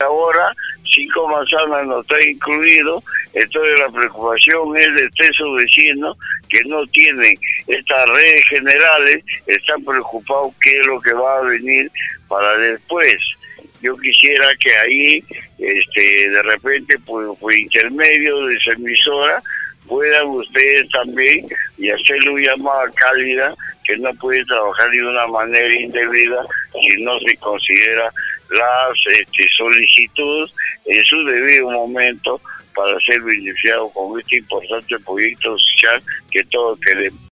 ahora 5 manzanas no está incluido. Entonces la preocupación es de esos vecinos que no tienen estas redes generales, están preocupados qué es lo que va a venir para después. Yo quisiera que ahí, de repente, por intermedio de esa emisora, puedan ustedes también y hacerle una llamada cálida, que no puede trabajar de una manera indebida si no se considera las solicitudes en su debido momento para ser beneficiado con este importante proyecto social que todos queremos.